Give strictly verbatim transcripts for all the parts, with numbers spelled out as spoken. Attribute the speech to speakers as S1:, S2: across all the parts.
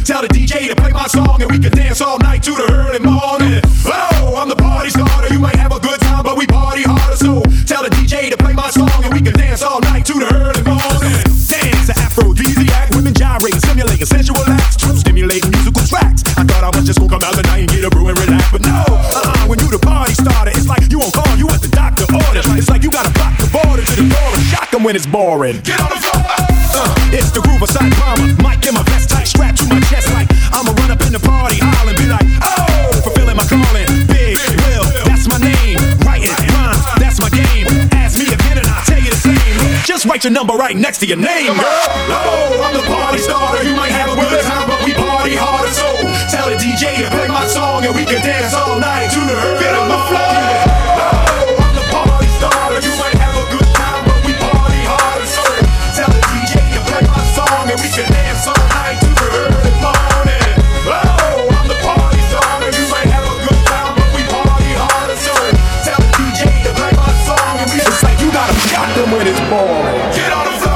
S1: Tell the D J to play my song and we can dance all night to the early morning. Oh, I'm the party starter. You might have a good time, but we party harder. So tell the D J to play my song and we can dance all night to the early morning. Dance to aphrodisiac, women gyrating, simulating sensual acts, true stimulating musical tracks. I thought I was just gonna come out the night and get a brew and relax, but no. Uh-uh, when you the party starter, it's like you on call, you at the doctor order. It's like you gotta block the border to the door and shock 'em when it's boring. Get on the floor. Uh, it's the groove aside drama. Mic in my vest tight, strapped to my chest like I'ma run up in the party hall and be like, oh, fulfilling my calling. Big Will, that's my name. Writing rhymes, that's my game. Ask me again and I'll tell you the same. Just write your number right next to your name, girl. Oh, I'm the party starter. You might have a good time, but we party harder. So tell the D J to play my song and we can dance all night to the early. Get on the floor. Oh, I'm the party starter. You might have a good time, but we party harder. So tell the D J to play my song and we can dance all night to the early morning. Oh, I'm the party starter. You might have a good time, but we party harder. So tell the D J to play my song and we just like you gotta shock them when it's boring. Get on the floor.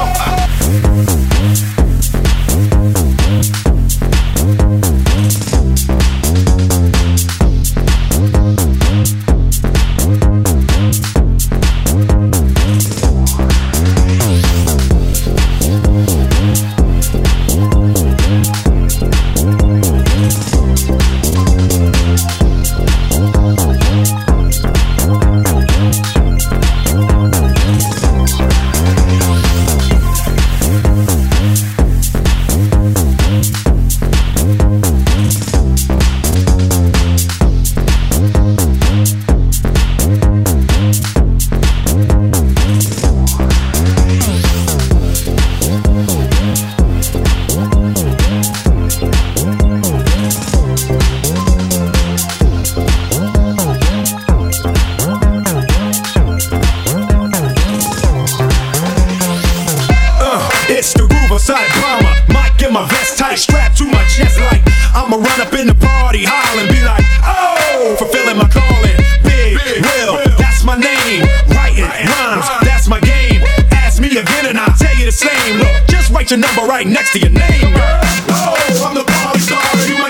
S1: It's the groove aside drama. Mic in my vest tight, strapped to my chest like I'ma run up in the party hall and be like, oh, fulfilling my calling. Big Will, that's my name. Writing rhymes, that's my game. Ask me again and I'll tell you the same. Look, just write your number right next to your name, girl. Oh, I'm the party starter. You